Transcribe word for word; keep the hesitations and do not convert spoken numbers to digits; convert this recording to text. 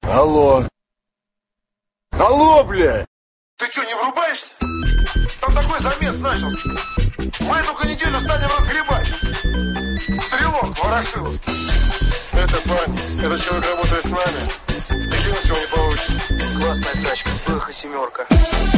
Алло. Алло, бля! Ты что, не врубаешься? Там такой замес начался. Мы только неделю станем разгребать. Стрелок Ворошиловский. Это парни. Этот человек работает с нами. Таким все не получится. Классная тачка. Бэха семерка.